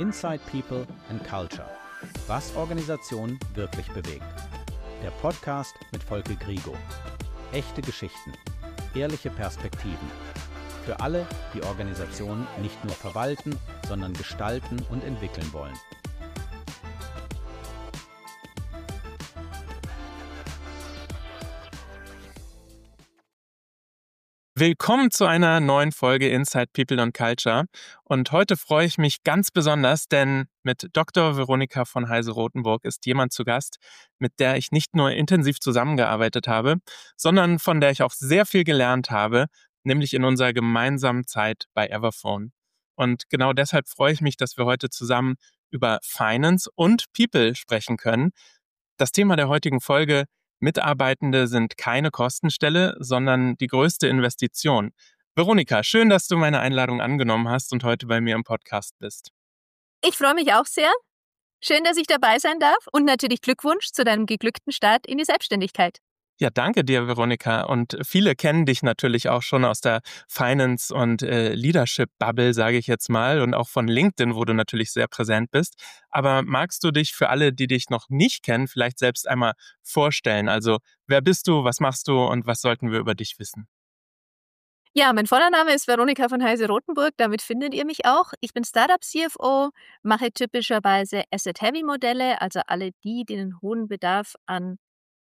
Inside People and Culture. Was Organisationen wirklich bewegt. Der Podcast mit Volker Grigo. Echte Geschichten. Ehrliche Perspektiven. Für alle, die Organisationen nicht nur verwalten, sondern gestalten und entwickeln wollen. Willkommen zu einer neuen Folge Inside People and Culture. Und heute freue ich mich ganz besonders, denn mit Dr. Veronika von Heise-Rotenburg ist jemand zu Gast, mit der ich nicht nur intensiv zusammengearbeitet habe, sondern von der ich auch sehr viel gelernt habe, nämlich in unserer gemeinsamen Zeit bei Everphone. Und genau deshalb freue ich mich, dass wir heute zusammen über Finance und People sprechen können. Das Thema der heutigen Folge: Mitarbeitende sind keine Kostenstelle, sondern die größte Investition. Veronika, schön, dass du meine Einladung angenommen hast und heute bei mir im Podcast bist. Ich freue mich auch sehr. Schön, dass ich dabei sein darf und natürlich Glückwunsch zu deinem geglückten Start in die Selbstständigkeit. Ja, danke dir, Veronika. Und viele kennen dich natürlich auch schon aus der Finance- und Leadership-Bubble, sage ich jetzt mal, und auch von LinkedIn, wo du natürlich sehr präsent bist. Aber magst du dich für alle, die dich noch nicht kennen, vielleicht selbst einmal vorstellen? Also, wer bist du, was machst du und was sollten wir über dich wissen? Ja, mein voller Name ist Veronika von Heise-Rotenburg, damit findet ihr mich auch. Ich bin Startup-CFO, mache typischerweise Asset-Heavy-Modelle, also alle die einen hohen Bedarf an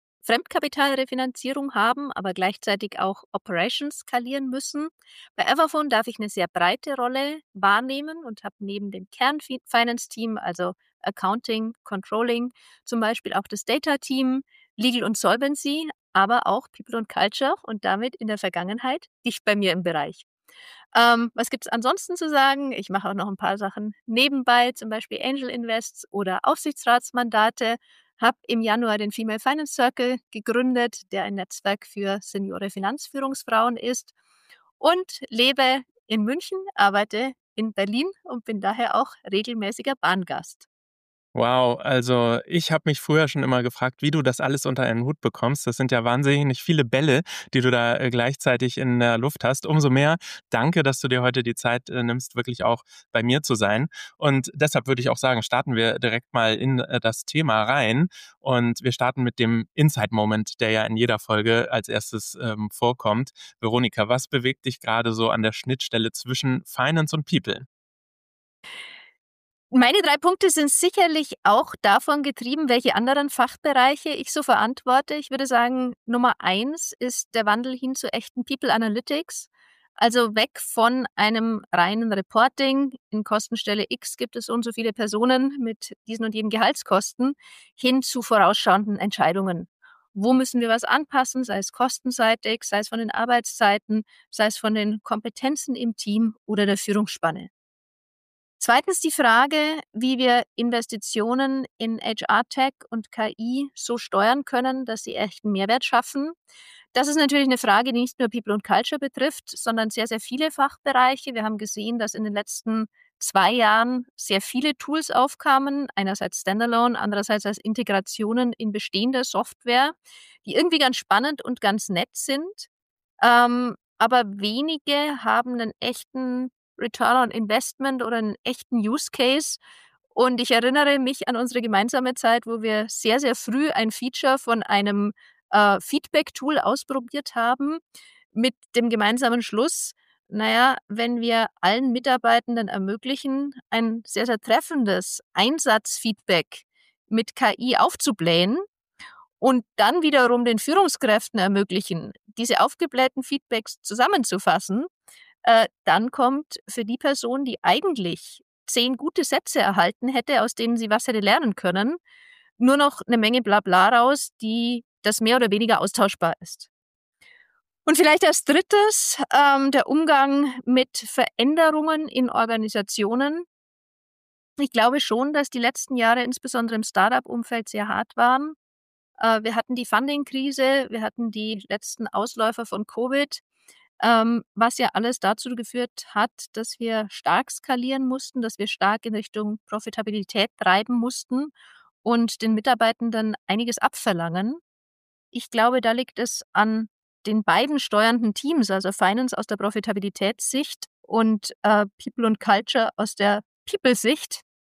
Fremdkapitalrefinanzierung haben, aber gleichzeitig auch Operations skalieren müssen. Bei Everphone darf ich eine sehr breite Rolle wahrnehmen und habe neben dem Kern-Finance-Team, also Accounting, Controlling, zum Beispiel auch das Data-Team, Legal und Solvency, aber auch People und Culture und damit in der Vergangenheit dicht bei mir im Bereich. Was gibt es ansonsten zu sagen? Ich mache auch noch ein paar Sachen nebenbei, zum Beispiel Angel Invests oder Aufsichtsratsmandate. Habe im Januar den Female Finance Circle gegründet, der ein Netzwerk für seniore Finanzführungsfrauen ist, und lebe in München, arbeite in Berlin und bin daher auch regelmäßiger Bahngast. Wow, also ich habe mich früher schon immer gefragt, wie du das alles unter einen Hut bekommst. Das sind ja wahnsinnig viele Bälle, die du da gleichzeitig in der Luft hast. Umso mehr danke, dass du dir heute die Zeit nimmst, wirklich auch bei mir zu sein. Und deshalb würde ich auch sagen, starten wir direkt mal in das Thema rein. Und wir starten mit dem Insight-Moment, der ja in jeder Folge als erstes vorkommt. Veronika, was bewegt dich gerade so an der Schnittstelle zwischen Finance und People? Meine 3 Punkte sind sicherlich auch davon getrieben, welche anderen Fachbereiche ich so verantworte. Ich würde sagen, Nummer 1 ist der Wandel hin zu echten People Analytics. Also weg von einem reinen Reporting. In Kostenstelle X gibt es so und so viele Personen mit diesen und jenen Gehaltskosten, hin zu vorausschauenden Entscheidungen. Wo müssen wir was anpassen, sei es kostenseitig, sei es von den Arbeitszeiten, sei es von den Kompetenzen im Team oder der Führungsspanne. Zweitens die Frage, wie wir Investitionen in HR-Tech und KI so steuern können, dass sie echten Mehrwert schaffen. Das ist natürlich eine Frage, die nicht nur People und Culture betrifft, sondern sehr, sehr viele Fachbereiche. Wir haben gesehen, dass in den letzten 2 Jahren sehr viele Tools aufkamen, einerseits Standalone, andererseits als Integrationen in bestehende Software, die irgendwie ganz spannend und ganz nett sind. Aber wenige haben einen echten Return on Investment oder einen echten Use Case. Und ich erinnere mich an unsere gemeinsame Zeit, wo wir sehr, sehr früh ein Feature von einem Feedback-Tool ausprobiert haben, mit dem gemeinsamen Schluss: Naja, wenn wir allen Mitarbeitenden ermöglichen, ein sehr, sehr treffendes Einsatzfeedback mit KI aufzublähen und dann wiederum den Führungskräften ermöglichen, diese aufgeblähten Feedbacks zusammenzufassen, dann kommt für die Person, die eigentlich 10 gute Sätze erhalten hätte, aus denen sie was hätte lernen können, nur noch eine Menge Blabla raus, das mehr oder weniger austauschbar ist. Und vielleicht als Drittes der Umgang mit Veränderungen in Organisationen. Ich glaube schon, dass die letzten Jahre insbesondere im Startup-Umfeld sehr hart waren. Wir hatten die Funding-Krise, wir hatten die letzten Ausläufer von Covid, was ja alles dazu geführt hat, dass wir stark skalieren mussten, dass wir stark in Richtung Profitabilität treiben mussten und den Mitarbeitenden einiges abverlangen. Ich glaube, da liegt es an den beiden steuernden Teams, also Finance aus der Profitabilitätssicht und People und Culture aus der People-Sicht,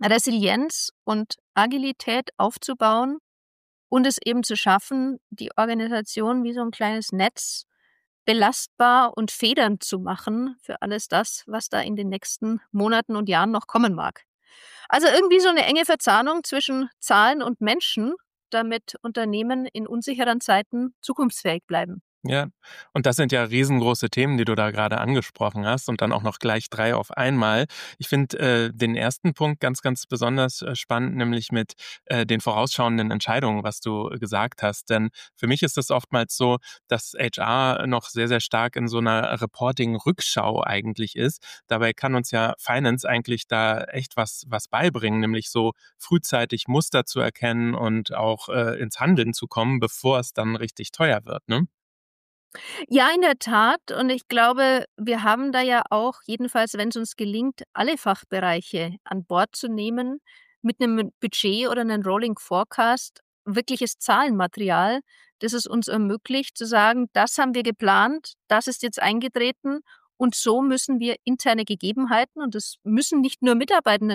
Resilienz und Agilität aufzubauen und es eben zu schaffen, die Organisation wie so ein kleines Netz belastbar und federnd zu machen für alles das, was da in den nächsten Monaten und Jahren noch kommen mag. Also irgendwie so eine enge Verzahnung zwischen Zahlen und Menschen, damit Unternehmen in unsicheren Zeiten zukunftsfähig bleiben. Ja, und das sind ja riesengroße Themen, die du da gerade angesprochen hast und dann auch noch gleich 3 auf einmal. Ich finde, den ersten Punkt ganz, ganz besonders, spannend, nämlich mit, den vorausschauenden Entscheidungen, was du gesagt hast. Denn für mich ist es oftmals so, dass HR noch sehr, sehr stark in so einer Reporting-Rückschau eigentlich ist. Dabei kann uns ja Finance eigentlich da echt was beibringen, nämlich so frühzeitig Muster zu erkennen und auch, ins Handeln zu kommen, bevor es dann richtig teuer wird, ne? Ja, in der Tat. Und ich glaube, wir haben da ja auch, jedenfalls, wenn es uns gelingt, alle Fachbereiche an Bord zu nehmen, mit einem Budget oder einem Rolling Forecast, wirkliches Zahlenmaterial, das es uns ermöglicht zu sagen, das haben wir geplant, das ist jetzt eingetreten und so müssen wir interne Gegebenheiten, und das müssen nicht nur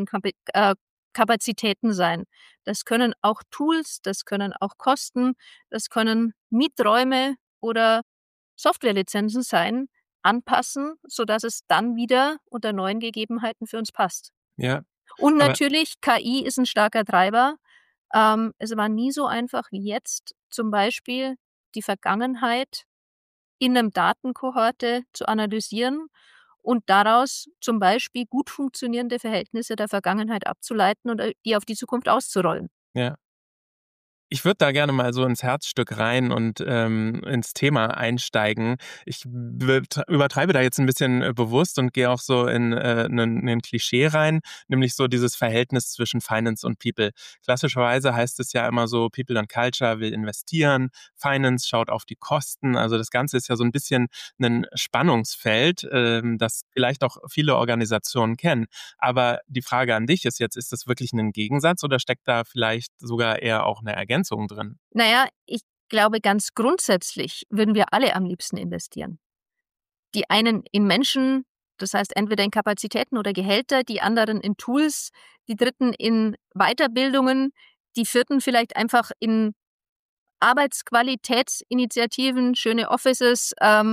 Kapazitäten sein. Das können auch Tools, das können auch Kosten, das können Mieträume oder Softwarelizenzen sein, anpassen, sodass es dann wieder unter neuen Gegebenheiten für uns passt. Ja, Und aber natürlich, KI ist ein starker Treiber. Es war nie so einfach wie jetzt, zum Beispiel die Vergangenheit in 'nem Datenkohorte zu analysieren und daraus zum Beispiel gut funktionierende Verhältnisse der Vergangenheit abzuleiten und, die auf die Zukunft auszurollen. ja. Ich würde da gerne mal so ins Herzstück rein und, ins Thema einsteigen. Ich übertreibe da jetzt ein bisschen, bewusst und gehe auch so in, 'nen Klischee rein, nämlich so dieses Verhältnis zwischen Finance und People. Klassischerweise heißt es ja immer so, People and Culture will investieren, Finance schaut auf die Kosten. Also, das Ganze ist ja so ein bisschen ein Spannungsfeld, das vielleicht auch viele Organisationen kennen. Aber die Frage an dich ist jetzt, ist das wirklich ein Gegensatz oder steckt da vielleicht sogar eher auch eine Ergänzung drin? Na ja, ich glaube, ganz grundsätzlich würden wir alle am liebsten investieren. Die einen in Menschen, das heißt entweder in Kapazitäten oder Gehälter, die anderen in Tools, die Dritten in Weiterbildungen, die Vierten vielleicht einfach in Arbeitsqualitätsinitiativen, schöne Offices,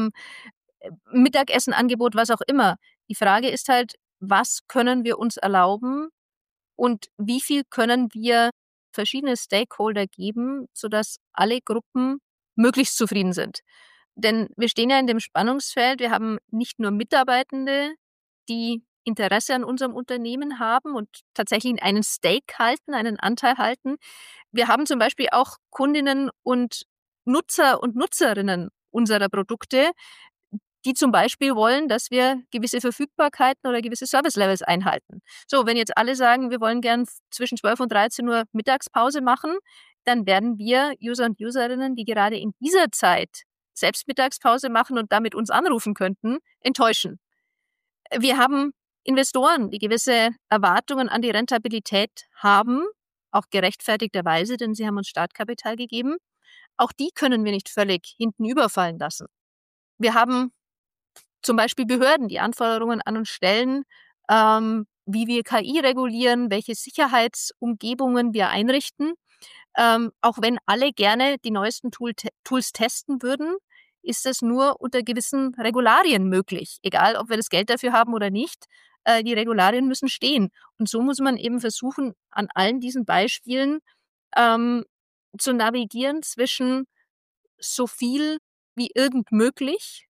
Mittagessenangebot, was auch immer. Die Frage ist halt, was können wir uns erlauben und wie viel können wir verschiedene Stakeholder geben, sodass alle Gruppen möglichst zufrieden sind. Denn wir stehen ja in dem Spannungsfeld, wir haben nicht nur Mitarbeitende, die Interesse an unserem Unternehmen haben und tatsächlich einen Stake halten, einen Anteil halten. Wir haben zum Beispiel auch Kundinnen und Nutzer und Nutzerinnen unserer Produkte, die zum Beispiel wollen, dass wir gewisse Verfügbarkeiten oder gewisse Service-Levels einhalten. So, wenn jetzt alle sagen, wir wollen gern zwischen 12 und 13 Uhr Mittagspause machen, dann werden wir User und Userinnen, die gerade in dieser Zeit selbst Mittagspause machen und damit uns anrufen könnten, enttäuschen. Wir haben Investoren, die gewisse Erwartungen an die Rentabilität haben, auch gerechtfertigterweise, denn sie haben uns Startkapital gegeben. Auch die können wir nicht völlig hinten überfallen lassen. Wir haben zum Beispiel Behörden, die Anforderungen an uns stellen, wie wir KI regulieren, welche Sicherheitsumgebungen wir einrichten. Auch wenn alle gerne die neuesten Tools testen würden, ist das nur unter gewissen Regularien möglich. Egal, ob wir das Geld dafür haben oder nicht, die Regularien müssen stehen. Und so muss man eben versuchen, an allen diesen Beispielen ähm, zu navigieren zwischen so viel wie irgend möglich,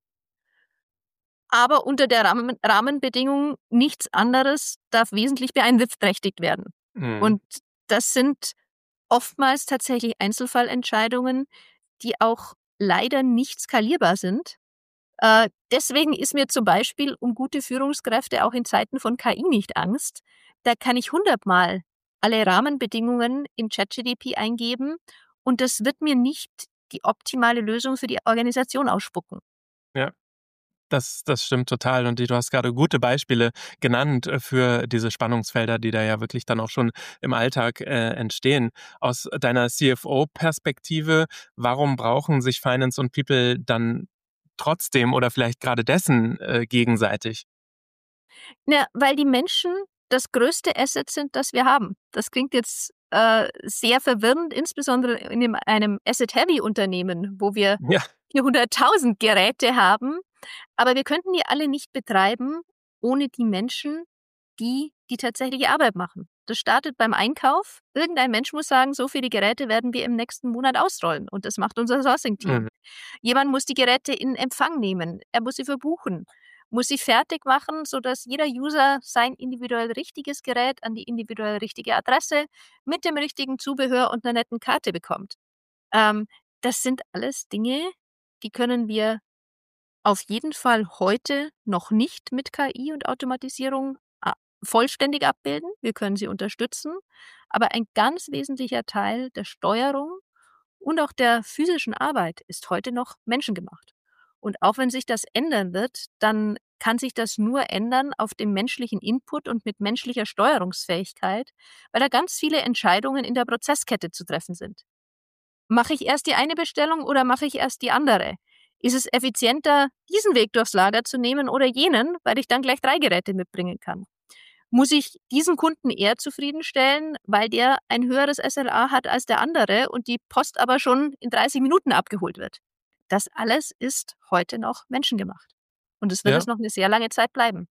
aber unter der Rahmenbedingung, nichts anderes darf wesentlich beeinträchtigt werden. Mhm. Und das sind oftmals tatsächlich Einzelfallentscheidungen, die auch leider nicht skalierbar sind. Deswegen ist mir zum Beispiel um gute Führungskräfte auch in Zeiten von KI nicht Angst. Da kann ich 100-mal alle Rahmenbedingungen in ChatGPT eingeben und das wird mir nicht die optimale Lösung für die Organisation ausspucken. Ja. Das stimmt total und du hast gerade gute Beispiele genannt, für diese Spannungsfelder, die da ja wirklich dann auch schon im Alltag, entstehen. Aus deiner CFO-Perspektive, warum brauchen sich Finance und People dann trotzdem oder vielleicht gerade dessen, gegenseitig? Ja, weil die Menschen das größte Asset sind, das wir haben. Das klingt jetzt sehr verwirrend, insbesondere in einem Asset-Heavy-Unternehmen, wo wir 400.000 Geräte haben. Aber wir könnten die alle nicht betreiben ohne die Menschen, die die tatsächliche Arbeit machen. Das startet beim Einkauf. Irgendein Mensch muss sagen, so viele Geräte werden wir im nächsten Monat ausrollen. Und das macht unser Sourcing-Team. Jemand muss die Geräte in Empfang nehmen. Er muss sie verbuchen, muss sie fertig machen, sodass jeder User sein individuell richtiges Gerät an die individuell richtige Adresse mit dem richtigen Zubehör und einer netten Karte bekommt. Das sind alles Dinge, die können wir auf jeden Fall heute noch nicht mit KI und Automatisierung vollständig abbilden. Wir können sie unterstützen, aber ein ganz wesentlicher Teil der Steuerung und auch der physischen Arbeit ist heute noch menschengemacht. Und auch wenn sich das ändern wird, dann kann sich das nur ändern auf dem menschlichen Input und mit menschlicher Steuerungsfähigkeit, weil da ganz viele Entscheidungen in der Prozesskette zu treffen sind. Mache ich erst die eine Bestellung oder mache ich erst die andere? Ist es effizienter, diesen Weg durchs Lager zu nehmen oder jenen, weil ich dann gleich 3 Geräte mitbringen kann? Muss ich diesen Kunden eher zufriedenstellen, weil der ein höheres SLA hat als der andere und die Post aber schon in 30 Minuten abgeholt wird? Das alles ist heute noch menschengemacht. Und es wird es noch eine sehr lange Zeit bleiben.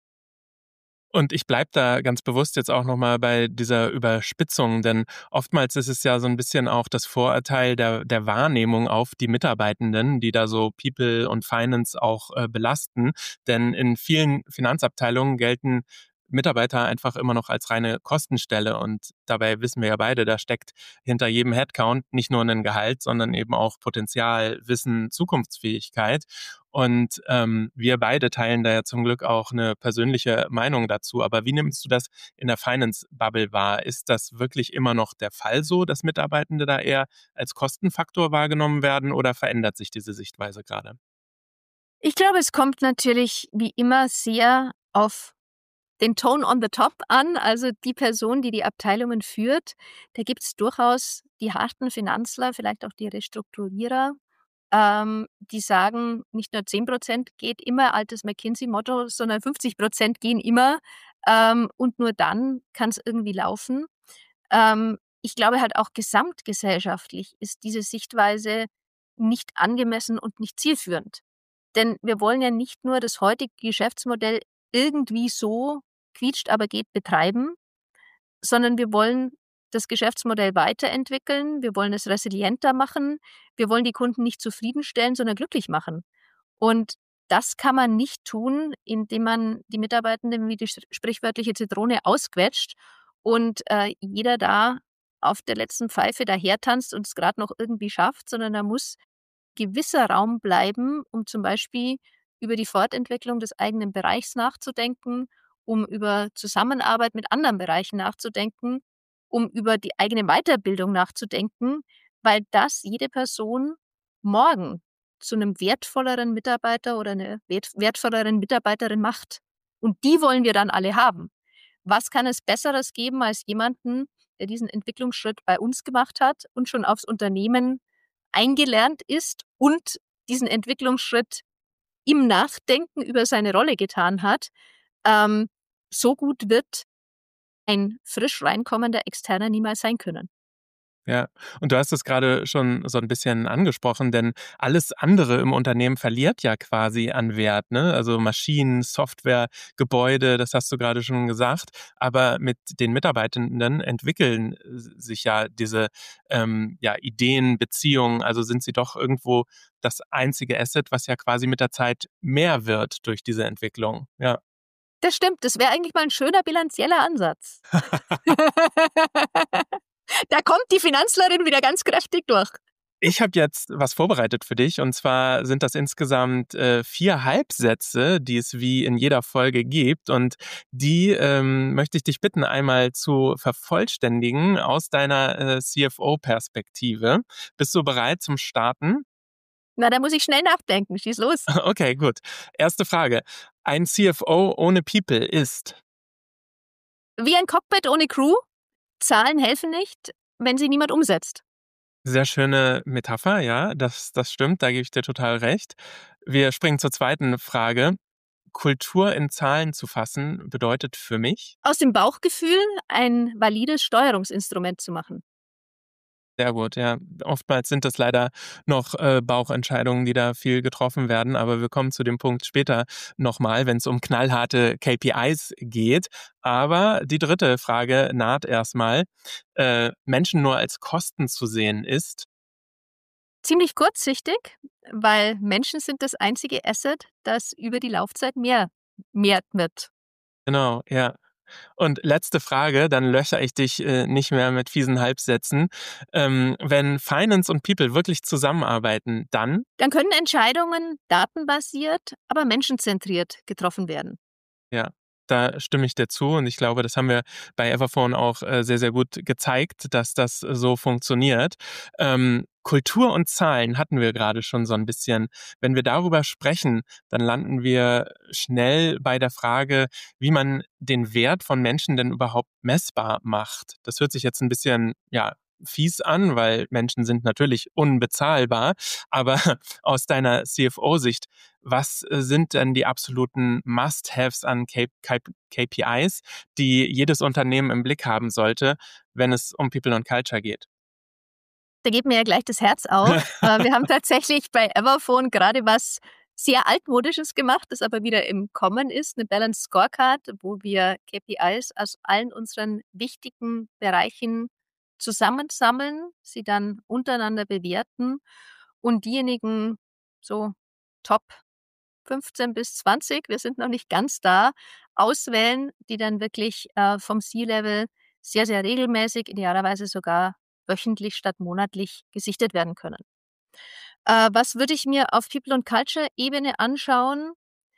Und ich bleibe da ganz bewusst jetzt auch nochmal bei dieser Überspitzung, denn oftmals ist es ja so ein bisschen auch das Vorurteil der Wahrnehmung auf die Mitarbeitenden, die da so People und Finance auch belasten. Denn in vielen Finanzabteilungen gelten Mitarbeiter einfach immer noch als reine Kostenstelle. Und dabei wissen wir ja beide, da steckt hinter jedem Headcount nicht nur ein Gehalt, sondern eben auch Potenzial, Wissen, Zukunftsfähigkeit. Und wir beide teilen da ja zum Glück auch eine persönliche Meinung dazu. Aber wie nimmst du das in der Finance-Bubble wahr? Ist das wirklich immer noch der Fall so, dass Mitarbeitende da eher als Kostenfaktor wahrgenommen werden oder verändert sich diese Sichtweise gerade? Ich glaube, es kommt natürlich wie immer sehr auf den Tone on the top an, also die Person, die die Abteilungen führt. Da gibt es durchaus die harten Finanzler, vielleicht auch die Restrukturierer, die sagen, nicht nur 10% geht immer, altes McKinsey-Motto, sondern 50% gehen immer. Und nur dann kann es irgendwie laufen. Ich glaube halt auch gesamtgesellschaftlich ist diese Sichtweise nicht angemessen und nicht zielführend. Denn wir wollen ja nicht nur das heutige Geschäftsmodell irgendwie so quietscht, aber geht betreiben, sondern wir wollen das Geschäftsmodell weiterentwickeln, wir wollen es resilienter machen, wir wollen die Kunden nicht zufriedenstellen, sondern glücklich machen. Und das kann man nicht tun, indem man die Mitarbeitenden wie die sprichwörtliche Zitrone ausquetscht und jeder da auf der letzten Pfeife dahertanzt und es gerade noch irgendwie schafft, sondern da muss gewisser Raum bleiben, um zum Beispiel über die Fortentwicklung des eigenen Bereichs nachzudenken, um über Zusammenarbeit mit anderen Bereichen nachzudenken, um über die eigene Weiterbildung nachzudenken, weil das jede Person morgen zu einem wertvolleren Mitarbeiter oder einer wertvolleren Mitarbeiterin macht. Und die wollen wir dann alle haben. Was kann es Besseres geben als jemanden, der diesen Entwicklungsschritt bei uns gemacht hat und schon aufs Unternehmen eingelernt ist und diesen Entwicklungsschritt im Nachdenken über seine Rolle getan hat? So gut wird ein frisch reinkommender Externer niemals sein können. Ja, und du hast es gerade schon so ein bisschen angesprochen, denn alles andere im Unternehmen verliert ja quasi an Wert, ne? Also Maschinen, Software, Gebäude, das hast du gerade schon gesagt. Aber mit den Mitarbeitenden entwickeln sich ja diese Ideen, Beziehungen. Also sind sie doch irgendwo das einzige Asset, was ja quasi mit der Zeit mehr wird durch diese Entwicklung. Ja. Das stimmt, das wäre eigentlich mal ein schöner bilanzieller Ansatz. Da kommt die Finanzlerin wieder ganz kräftig durch. Ich habe jetzt was vorbereitet für dich und zwar sind das insgesamt 4 Halbsätze, die es wie in jeder Folge gibt und die möchte ich dich bitten, einmal zu vervollständigen aus deiner CFO-Perspektive. Bist du bereit zum Starten? Na, da muss ich schnell nachdenken. Schieß los. Okay, gut. Erste Frage. Ein CFO ohne People ist? Wie ein Cockpit ohne Crew. Zahlen helfen nicht, wenn sie niemand umsetzt. Sehr schöne Metapher, ja, das stimmt, da gebe ich dir total recht. Wir springen zur zweiten Frage. Kultur in Zahlen zu fassen, bedeutet für mich? Aus dem Bauchgefühl ein valides Steuerungsinstrument zu machen. Sehr gut, ja. Oftmals sind das leider noch Bauchentscheidungen, die da viel getroffen werden, aber wir kommen zu dem Punkt später nochmal, wenn es um knallharte KPIs geht. Aber die dritte Frage naht erstmal. Menschen nur als Kosten zu sehen ist? Ziemlich kurzsichtig, weil Menschen sind das einzige Asset, das über die Laufzeit mehr wird. Genau, ja. Und letzte Frage, dann löcher ich dich nicht mehr mit fiesen Halbsätzen. Wenn Finance und People wirklich zusammenarbeiten, dann? Dann können Entscheidungen datenbasiert, aber menschenzentriert getroffen werden. Ja, da stimme ich dir zu und ich glaube, das haben wir bei Everphone auch sehr, sehr gut gezeigt, dass das so funktioniert. Kultur und Zahlen hatten wir gerade schon so ein bisschen. Wenn wir darüber sprechen, dann landen wir schnell bei der Frage, wie man den Wert von Menschen denn überhaupt messbar macht. Das hört sich jetzt ein bisschen, ja, fies an, weil Menschen sind natürlich unbezahlbar. Aber aus deiner CFO-Sicht, was sind denn die absoluten Must-Haves an KPIs, die jedes Unternehmen im Blick haben sollte, wenn es um People und Culture geht? Da geht mir ja gleich das Herz auf. Wir haben tatsächlich bei Everphone gerade was sehr altmodisches gemacht, das aber wieder im Kommen ist, eine Balanced Scorecard, wo wir KPIs aus allen unseren wichtigen Bereichen zusammensammeln, sie dann untereinander bewerten und diejenigen so Top 15 bis 20, wir sind noch nicht ganz da, auswählen, die dann wirklich vom C-Level sehr, sehr regelmäßig, idealerweise sogar wöchentlich statt monatlich gesichtet werden können. Was würde ich mir auf People- und Culture-Ebene anschauen?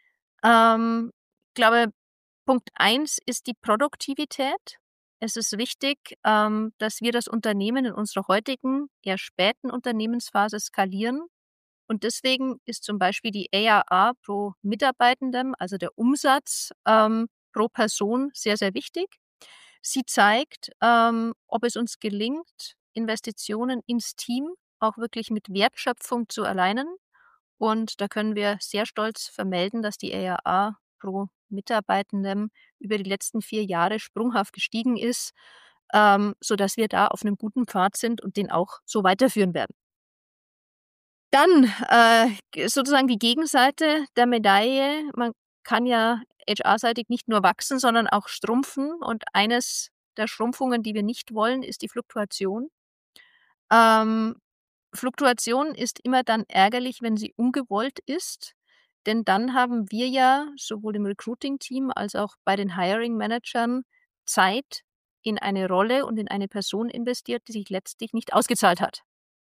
Ich glaube, Punkt 1 ist die Produktivität. Es ist wichtig, dass wir das Unternehmen in unserer heutigen, eher späten Unternehmensphase skalieren. Und deswegen ist zum Beispiel die ARR pro Mitarbeitendem, also der Umsatz pro Person, sehr, sehr wichtig. Sie zeigt, ob es uns gelingt, Investitionen ins Team auch wirklich mit Wertschöpfung zu alignen. Und da können wir sehr stolz vermelden, dass die ARR pro Mitarbeitendem über die letzten 4 Jahre sprunghaft gestiegen ist, sodass wir da auf einem guten Pfad sind und den auch so weiterführen werden. Dann sozusagen die Gegenseite der Medaille. Man kann ja HR-seitig nicht nur wachsen, sondern auch schrumpfen. Und eines der Schrumpfungen, die wir nicht wollen, ist die Fluktuation. Ähm, Fluktuation ist immer dann ärgerlich, wenn sie ungewollt ist. Denn dann haben wir ja sowohl im Recruiting-Team als auch bei den Hiring-Managern Zeit in eine Rolle und in eine Person investiert, die sich letztlich nicht ausgezahlt hat.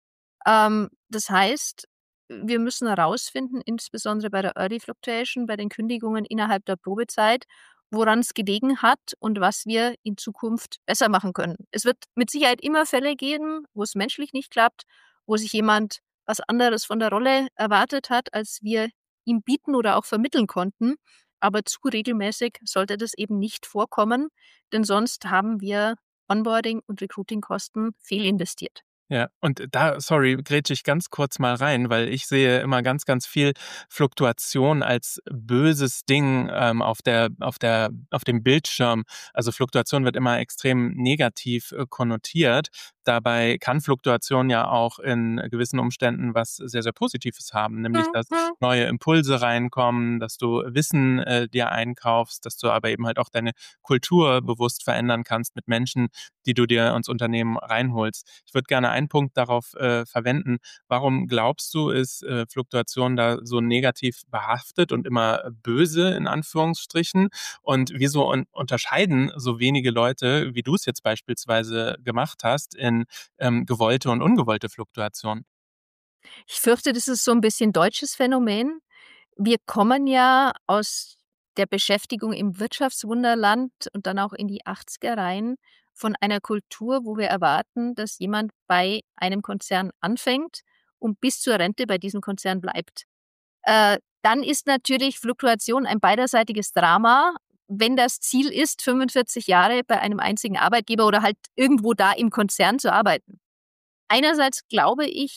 Das heißt, wir müssen herausfinden, insbesondere bei der Early Fluctuation, bei den Kündigungen innerhalb der Probezeit, woran es gelegen hat und was wir in Zukunft besser machen können. Es wird mit Sicherheit immer Fälle geben, wo es menschlich nicht klappt, wo sich jemand was anderes von der Rolle erwartet hat, als wir ihm bieten oder auch vermitteln konnten. Aber zu regelmäßig sollte das eben nicht vorkommen, denn sonst haben wir Onboarding- und Recruiting-Kosten fehlinvestiert. Ja, und da, sorry, grätsche ich ganz kurz mal rein, weil ich sehe immer ganz, ganz viel Fluktuation als böses Ding auf dem Bildschirm. Also Fluktuation wird immer extrem negativ konnotiert. Dabei kann Fluktuation ja auch in gewissen Umständen was sehr, sehr Positives haben, nämlich dass neue Impulse reinkommen, dass du Wissen dir einkaufst, dass du aber eben halt auch deine Kultur bewusst verändern kannst mit Menschen, die du dir ins Unternehmen reinholst. Ich würde gerne einen Punkt darauf verwenden. Warum glaubst du, ist Fluktuation da so negativ behaftet und immer böse in Anführungsstrichen? Und wieso unterscheiden so wenige Leute, wie du es jetzt beispielsweise gemacht hast, in gewollte und ungewollte Fluktuation? Ich fürchte, das ist so ein bisschen deutsches Phänomen. Wir kommen ja aus der Beschäftigung im Wirtschaftswunderland und dann auch in die 80er rein von einer Kultur, wo wir erwarten, dass jemand bei einem Konzern anfängt und bis zur Rente bei diesem Konzern bleibt. Dann ist natürlich Fluktuation ein beiderseitiges Drama, wenn das Ziel ist, 45 Jahre bei einem einzigen Arbeitgeber oder halt irgendwo da im Konzern zu arbeiten. Einerseits glaube ich,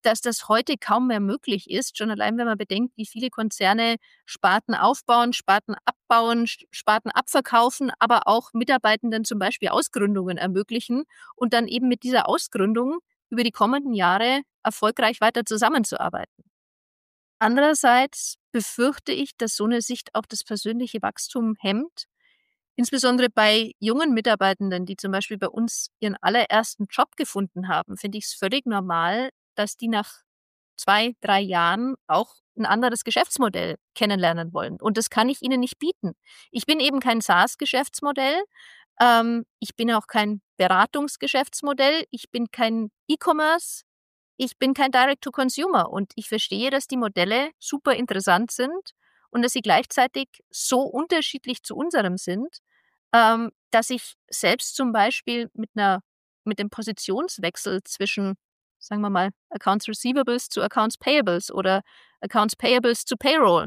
dass das heute kaum mehr möglich ist, schon allein, wenn man bedenkt, wie viele Konzerne Sparten aufbauen, Sparten abbauen, Sparten abverkaufen, aber auch Mitarbeitenden zum Beispiel Ausgründungen ermöglichen und dann eben mit dieser Ausgründung über die kommenden Jahre erfolgreich weiter zusammenzuarbeiten. Andererseits befürchte ich, dass so eine Sicht auch das persönliche Wachstum hemmt. Insbesondere bei jungen Mitarbeitenden, die zum Beispiel bei uns ihren allerersten Job gefunden haben, finde ich es völlig normal, dass die nach 2, 3 Jahren auch ein anderes Geschäftsmodell kennenlernen wollen. Und das kann ich ihnen nicht bieten. Ich bin eben kein SaaS-Geschäftsmodell. Ich bin auch kein Beratungsgeschäftsmodell. Ich bin kein E-Commerce. Ich bin kein Direct-to-Consumer. Und ich verstehe, dass die Modelle super interessant sind und dass sie gleichzeitig so unterschiedlich zu unserem sind, dass ich selbst zum Beispiel mit dem Positionswechsel zwischen, sagen wir mal, Accounts Receivables zu Accounts Payables oder Accounts Payables zu Payroll,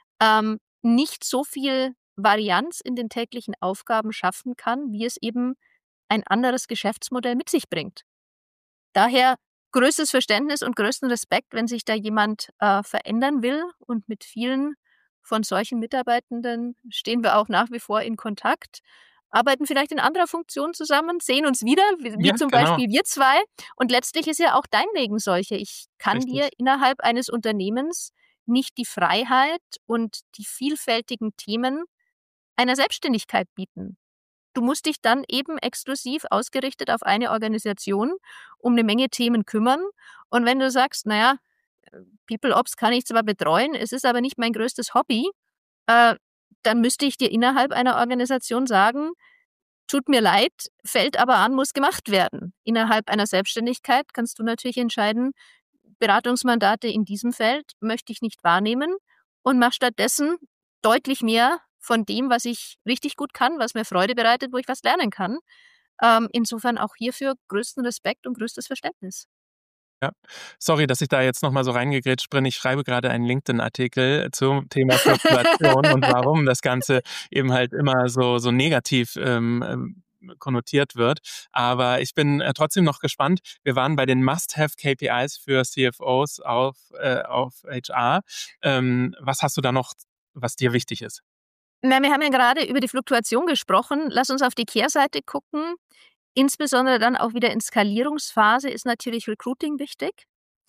nicht so viel Varianz in den täglichen Aufgaben schaffen kann, wie es eben ein anderes Geschäftsmodell mit sich bringt. Daher größtes Verständnis und größten Respekt, wenn sich da jemand verändern will, und mit vielen von solchen Mitarbeitenden stehen wir auch nach wie vor in Kontakt, arbeiten vielleicht in anderer Funktion zusammen, sehen uns wieder, wie Ja, zum genau. Beispiel wir zwei. Und letztlich ist ja auch dein Weg solche. Ich kann Richtig. dir innerhalb eines Unternehmens nicht die Freiheit und die vielfältigen Themen einer Selbstständigkeit bieten. Du musst dich dann eben exklusiv ausgerichtet auf eine Organisation um eine Menge Themen kümmern. Und wenn du sagst, naja, People Ops kann ich zwar betreuen, es ist aber nicht mein größtes Hobby, dann müsste ich dir innerhalb einer Organisation sagen, tut mir leid, fällt aber an, muss gemacht werden. Innerhalb einer Selbstständigkeit kannst du natürlich entscheiden, Beratungsmandate in diesem Feld möchte ich nicht wahrnehmen und mach stattdessen deutlich mehr von dem, was ich richtig gut kann, was mir Freude bereitet, wo ich was lernen kann. Insofern auch hierfür größten Respekt und größtes Verständnis. Ja. Sorry, dass ich da jetzt nochmal so reingegrätscht bin. Ich schreibe gerade einen LinkedIn-Artikel zum Thema Fluktuation und warum das Ganze eben halt immer so negativ konnotiert wird. Aber ich bin trotzdem noch gespannt. Wir waren bei den Must-Have-KPIs für CFOs auf HR. Was hast du da noch, was dir wichtig ist? Na, wir haben ja gerade über die Fluktuation gesprochen. Lass uns auf die Kehrseite gucken. Insbesondere dann auch wieder in Skalierungsphase ist natürlich Recruiting wichtig.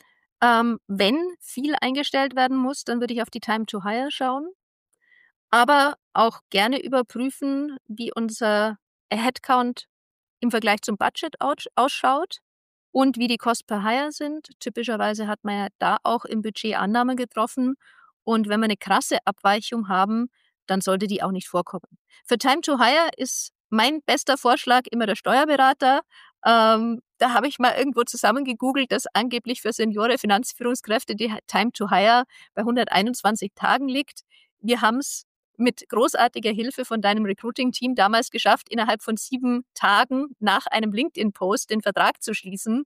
Wenn viel eingestellt werden muss, dann würde ich auf die Time to Hire schauen. Aber auch gerne überprüfen, wie unser Headcount im Vergleich zum Budget ausschaut und wie die Cost per Hire sind. Typischerweise hat man ja da auch im Budget Annahmen getroffen. Und wenn wir eine krasse Abweichung haben, dann sollte die auch nicht vorkommen. Für Time to Hire ist mein bester Vorschlag immer der Steuerberater. Da habe ich mal irgendwo zusammengegoogelt, dass angeblich für Seniore Finanzführungskräfte die Time to Hire bei 121 Tagen liegt. Wir haben es mit großartiger Hilfe von deinem Recruiting-Team damals geschafft, innerhalb von 7 Tagen nach einem LinkedIn-Post den Vertrag zu schließen.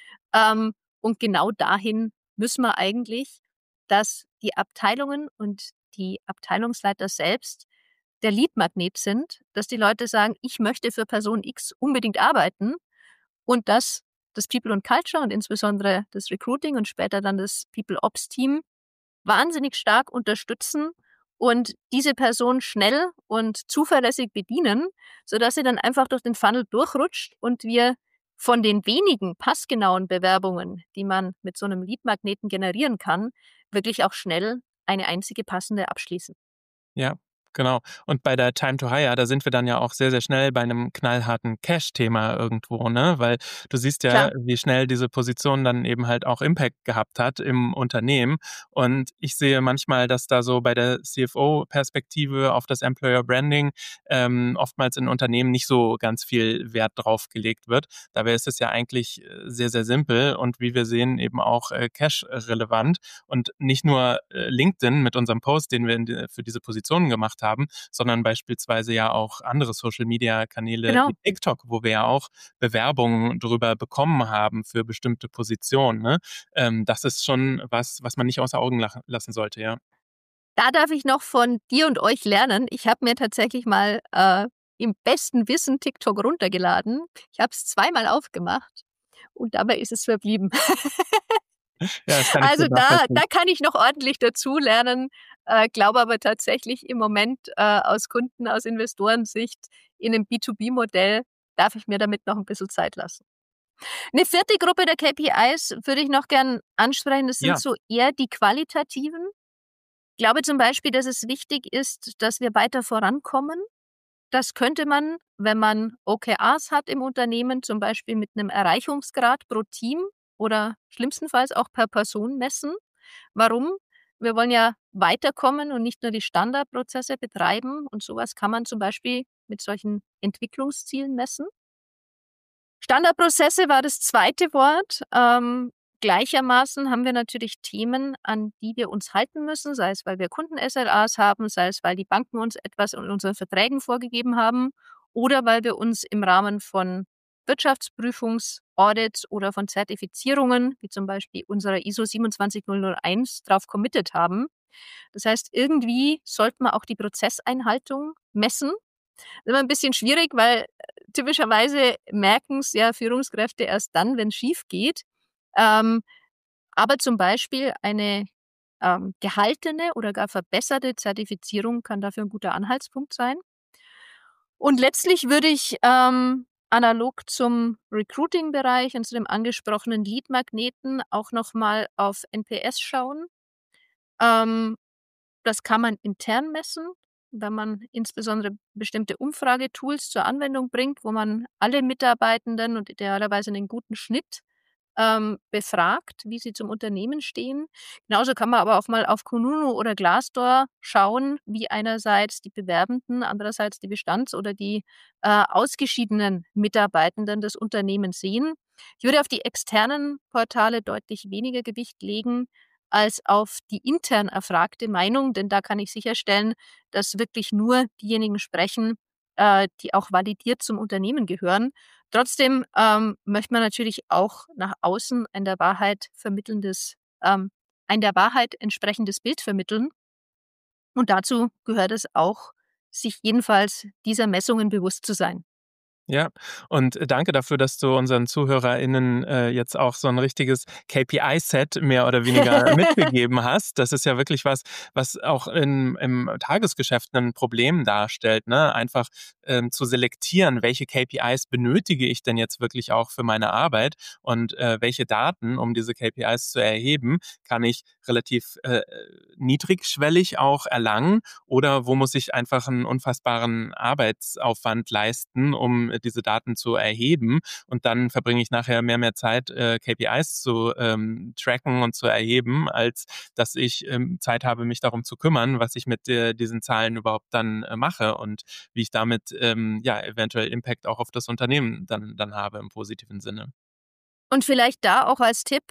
Und genau dahin müssen wir eigentlich, dass die Abteilungen und die Abteilungsleiter selbst der Lead-Magnet sind, dass die Leute sagen, ich möchte für Person X unbedingt arbeiten, und dass das People und Culture und insbesondere das Recruiting und später dann das People-Ops-Team wahnsinnig stark unterstützen und diese Person schnell und zuverlässig bedienen, sodass sie dann einfach durch den Funnel durchrutscht und wir von den wenigen passgenauen Bewerbungen, die man mit so einem Lead-Magneten generieren kann, wirklich auch schnell eine einzige passende abschließen. Ja, genau. Und bei der Time to Hire, da sind wir dann ja auch sehr, sehr schnell bei einem knallharten Cash-Thema irgendwo, ne? Weil du siehst ja, Klar. wie schnell diese Position dann eben halt auch Impact gehabt hat im Unternehmen. Und ich sehe manchmal, dass da so bei der CFO-Perspektive auf das Employer Branding oftmals in Unternehmen nicht so ganz viel Wert drauf gelegt wird. Dabei ist es ja eigentlich sehr, sehr simpel und wie wir sehen, eben auch Cash-relevant. Und nicht nur LinkedIn mit unserem Post, den wir für diese Positionen gemacht haben, sondern beispielsweise ja auch andere Social-Media-Kanäle Genau. wie TikTok, wo wir ja auch Bewerbungen darüber bekommen haben für bestimmte Positionen. Ne? Das ist schon was man nicht außer Augen lassen sollte, ja. Da darf ich noch von dir und euch lernen. Ich habe mir tatsächlich mal im besten Wissen TikTok runtergeladen. Ich habe es 2-mal aufgemacht und dabei ist es verblieben. Ja, das kann ich Also gut da nachvollziehen. kann ich noch ordentlich dazulernen, glaube aber tatsächlich im Moment aus aus Investorensicht in 'nem B2B-Modell darf ich mir damit noch ein bisschen Zeit lassen. Eine vierte Gruppe der KPIs würde ich noch gern ansprechen, das sind Ja, so eher die qualitativen. Ich glaube zum Beispiel, dass es wichtig ist, dass wir weiter vorankommen. Das könnte man, wenn man OKRs hat im Unternehmen, zum Beispiel mit einem Erreichungsgrad pro Team oder schlimmstenfalls auch per Person messen. Warum? Wir wollen ja weiterkommen und nicht nur die Standardprozesse betreiben und sowas kann man zum Beispiel mit solchen Entwicklungszielen messen. Standardprozesse war das zweite Wort. Gleichermaßen haben wir natürlich Themen, an die wir uns halten müssen, sei es, weil wir Kunden-SLAs haben, sei es, weil die Banken uns etwas in unseren Verträgen vorgegeben haben oder weil wir uns im Rahmen von Wirtschaftsprüfungs-Audits oder von Zertifizierungen, wie zum Beispiel unserer ISO 27001, darauf committed haben. Das heißt, irgendwie sollten wir auch die Prozesseinhaltung messen. Das ist immer ein bisschen schwierig, weil typischerweise merken es ja Führungskräfte erst dann, wenn es schief geht. Ähm, aber zum Beispiel eine gehaltene oder gar verbesserte Zertifizierung kann dafür ein guter Anhaltspunkt sein. Und letztlich würde ich analog zum Recruiting-Bereich und zu dem angesprochenen Lead-Magneten auch noch mal auf NPS schauen. Ähm, Das kann man intern messen, wenn man insbesondere bestimmte Umfragetools zur Anwendung bringt, wo man alle Mitarbeitenden und idealerweise einen guten Schnitt befragt, wie sie zum Unternehmen stehen. Genauso kann man aber auch mal auf Kununu oder Glassdoor schauen, wie einerseits die Bewerbenden, andererseits die Bestands- oder die ausgeschiedenen Mitarbeitenden des Unternehmens sehen. Ich würde auf die externen Portale deutlich weniger Gewicht legen als auf die intern erfragte Meinung, denn da kann ich sicherstellen, dass wirklich nur diejenigen sprechen, die auch validiert zum Unternehmen gehören. Trotzdem möchte man natürlich auch nach außen ein der Wahrheit entsprechendes Bild vermitteln. Und dazu gehört es auch, sich jedenfalls dieser Messungen bewusst zu sein. ja. Und danke dafür, dass du unseren ZuhörerInnen jetzt auch so ein richtiges KPI-Set mehr oder weniger mitgegeben hast. Das ist ja wirklich was, was auch im Tagesgeschäft ein Problem darstellt, ne? Einfach zu selektieren, welche KPIs benötige ich denn jetzt wirklich auch für meine Arbeit und welche Daten, um diese KPIs zu erheben, kann ich relativ niedrigschwellig auch erlangen oder wo muss ich einfach einen unfassbaren Arbeitsaufwand leisten, um diese Daten zu erheben? Und dann verbringe ich nachher mehr Zeit, KPIs zu tracken und zu erheben, als dass ich Zeit habe, mich darum zu kümmern, was ich mit diesen Zahlen überhaupt dann mache und wie ich damit ja eventuell Impact auch auf das Unternehmen dann habe im positiven Sinne. Und vielleicht da auch als Tipp,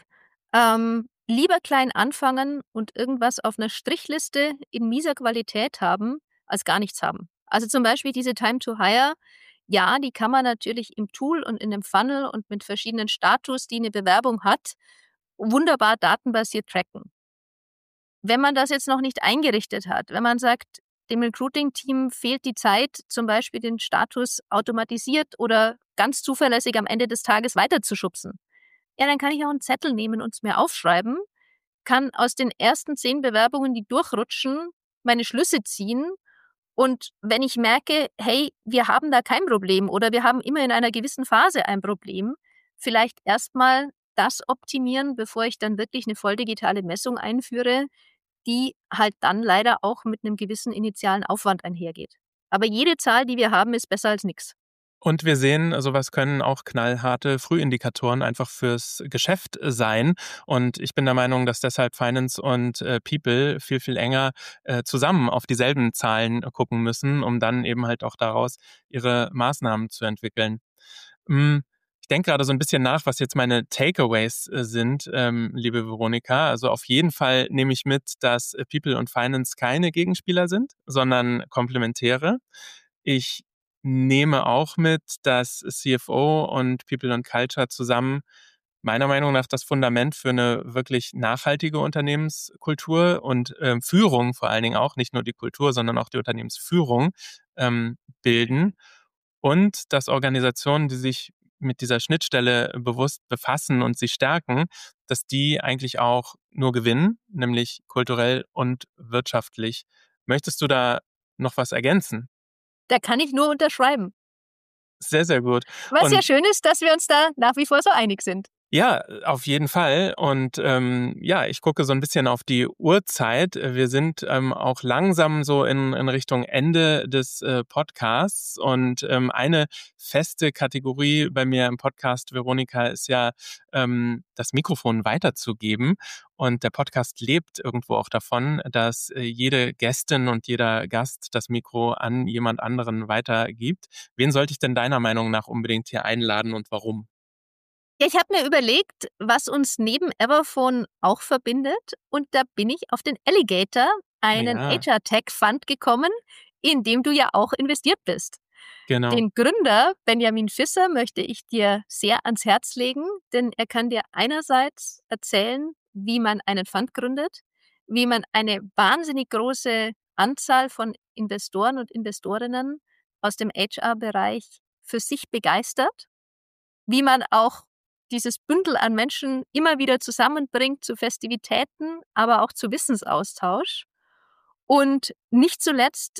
lieber klein anfangen und irgendwas auf einer Strichliste in mieser Qualität haben, als gar nichts haben. Also, zum Beispiel diese Time to Hire, ja, die kann man natürlich im Tool und in dem Funnel und mit verschiedenen Status, die eine Bewerbung hat, wunderbar datenbasiert tracken. Wenn man das jetzt noch nicht eingerichtet hat, wenn man sagt, dem Recruiting-Team fehlt die Zeit, zum Beispiel den Status automatisiert oder ganz zuverlässig am Ende des Tages weiterzuschubsen, ja, dann kann ich auch einen Zettel nehmen und es mir aufschreiben, kann aus den ersten 10 Bewerbungen, die durchrutschen, meine Schlüsse ziehen. Und wenn ich merke, hey, wir haben da kein Problem oder wir haben immer in einer gewissen Phase ein Problem, vielleicht erstmal das optimieren, bevor ich dann wirklich eine voll digitale Messung einführe, die halt dann leider auch mit einem gewissen initialen Aufwand einhergeht. Aber jede Zahl, die wir haben, ist besser als nix. Und wir sehen, so was können auch knallharte Frühindikatoren einfach fürs Geschäft sein. Und ich bin der Meinung, dass deshalb Finance und People viel enger zusammen auf dieselben Zahlen gucken müssen, um dann eben halt auch daraus ihre Maßnahmen zu entwickeln. Hm, Ich denke gerade so ein bisschen nach, was jetzt meine Takeaways sind, liebe Veronika. Also auf jeden Fall nehme ich mit, dass People und Finance keine Gegenspieler sind, sondern Komplementäre. Ich nehme auch mit, dass CFO und People and Culture zusammen meiner Meinung nach das Fundament für eine wirklich nachhaltige Unternehmenskultur und Führung vor allen Dingen auch, nicht nur die Kultur, sondern auch die Unternehmensführung bilden. Und dass Organisationen, die sich mit dieser Schnittstelle bewusst befassen und sie stärken, dass die eigentlich auch nur gewinnen, nämlich kulturell und wirtschaftlich. Möchtest du da noch was ergänzen? Da kann ich nur unterschreiben. Sehr, sehr gut. Was ja Und schön ist, dass wir uns da nach wie vor so einig sind. ja, auf jeden Fall. Und ich gucke so ein bisschen auf die Uhrzeit. Wir sind auch langsam so in Richtung Ende des Podcasts. Und eine feste Kategorie bei mir im Podcast, Veronika, ist ja, das Mikrofon weiterzugeben. Und der Podcast lebt irgendwo auch davon, dass jede Gästin und jeder Gast das Mikro an jemand anderen weitergibt. Wen sollte ich denn deiner Meinung nach unbedingt hier einladen und warum? Ja, ich habe mir überlegt, was uns neben Everphone auch verbindet. Und da bin ich auf den Alligator, einen Ja, HR-Tech-Fund gekommen, in dem du ja auch investiert bist. genau. Den Gründer, Benjamin Visser, möchte ich dir sehr ans Herz legen, denn er kann dir einerseits erzählen, wie man einen Fund gründet, wie man eine wahnsinnig große Anzahl von Investoren und Investorinnen aus dem HR-Bereich für sich begeistert, wie man auch dieses Bündel an Menschen immer wieder zusammenbringt zu Festivitäten, aber auch zu Wissensaustausch. Und nicht zuletzt,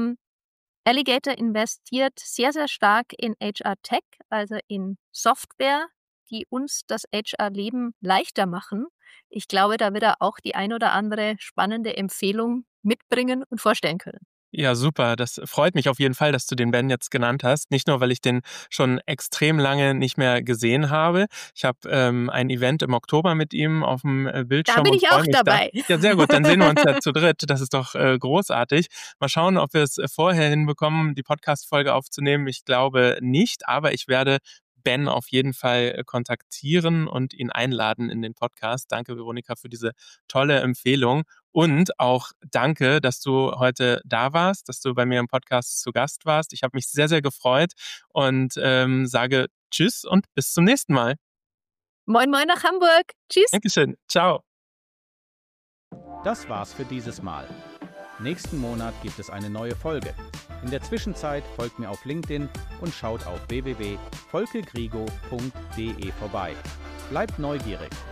Alligator investiert sehr, sehr stark in HR-Tech, also in Software, die uns das HR-Leben leichter machen. Ich glaube, da wird er auch die ein oder andere spannende Empfehlung mitbringen und vorstellen können. Ja, super. Das freut mich auf jeden Fall, dass du den Ben jetzt genannt hast. Nicht nur, weil ich den schon extrem lange nicht mehr gesehen habe. Ich habe ein Event im Oktober mit ihm auf dem Bildschirm. Da bin ich und freue auch mich dabei. Ja, sehr gut. Dann sehen wir uns ja zu dritt. Das ist doch großartig. Mal schauen, ob wir es vorher hinbekommen, die Podcast-Folge aufzunehmen. Ich glaube nicht, aber ich werde Ben auf jeden Fall kontaktieren und ihn einladen in den Podcast. Danke, Veronika, für diese tolle Empfehlung. Und auch danke, dass du heute da warst, dass du bei mir im Podcast zu Gast warst. Ich habe mich sehr, sehr gefreut und sage Tschüss und bis zum nächsten Mal. Moin, moin nach Hamburg. Tschüss. Dankeschön. Ciao. Das war's für dieses Mal. Nächsten Monat gibt es eine neue Folge. In der Zwischenzeit folgt mir auf LinkedIn und schaut auf www.volkegrigo.de vorbei. Bleibt neugierig.